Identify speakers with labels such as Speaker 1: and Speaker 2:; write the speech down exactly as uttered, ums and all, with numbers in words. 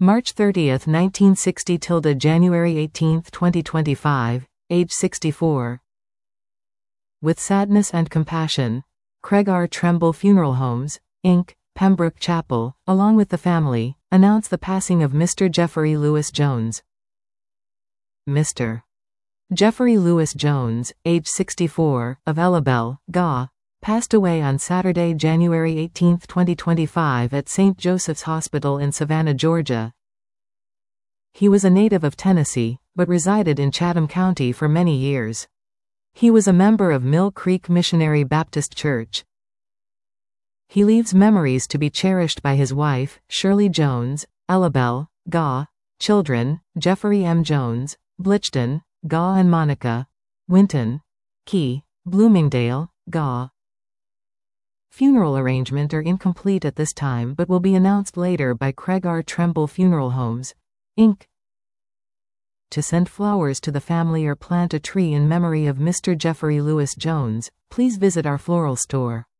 Speaker 1: March thirtieth, nineteen sixty to January eighteenth, twenty twenty-five, age sixty-four. With sadness and compassion, Craig R. Tremble Funeral Homes, Incorporated, Pembroke Chapel, along with the family, announce the passing of Mister Jeffrey Lewis Jones. Mister Jeffrey Lewis Jones, age sixty-four, of Ellabelle, G A, passed away on Saturday, January eighteenth, twenty twenty-five at Saint Joseph's Hospital in Savannah, Georgia. He was a native of Tennessee, but resided in Chatham County for many years. He was a member of Mill Creek Missionary Baptist Church. He leaves memories to be cherished by his wife, Shirley Jones, Ellabelle, G A, children, Jeffrey M. Jones, Blychton, G A and Monica, Winton, Key, Bloomingdale, G A. Funeral arrangement are incomplete at this time but will be announced later by Craig R. Tremble Funeral Homes, Incorporated. To send flowers to the family or plant a tree in memory of Mister Jeffrey Lewis Jones, please visit our floral store.